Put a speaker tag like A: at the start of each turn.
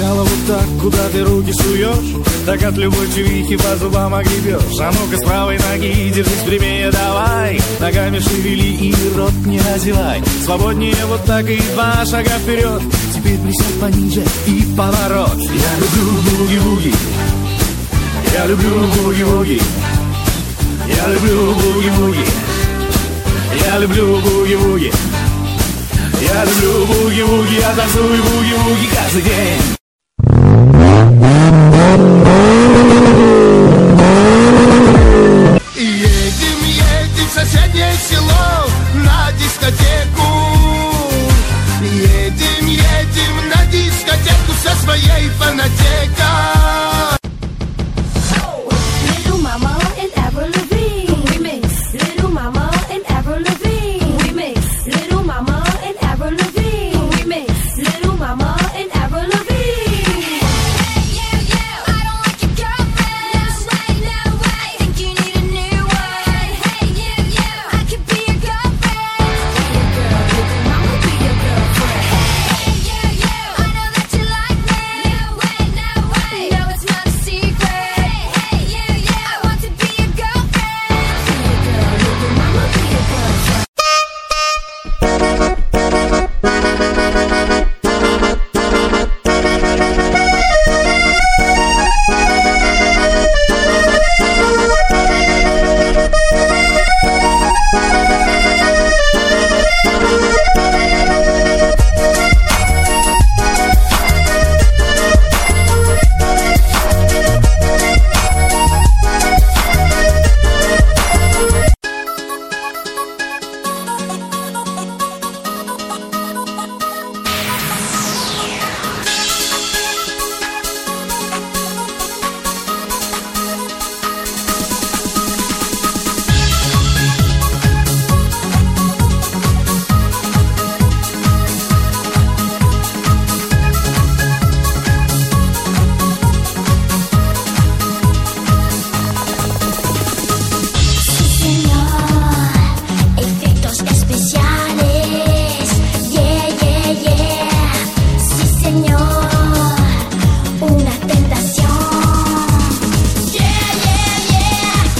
A: Сначала вот так, куда ты руки суешь, так от любой чувихи по зубам огребешь. А ну-ка с правой ноги держись прямее, давай, ногами шевели и рот не разевай. Свободнее вот так и 2 шага вперед. Теперь присядь пониже и поворот. Я люблю буги-буги, я люблю буги-буги, я люблю буги-буги, я люблю буги-буги, я люблю буги-буги, я танцую буги-буги каждый день.
B: Едем в соседнее село на дискотеку. Едем на дискотеку со своей фанатикой.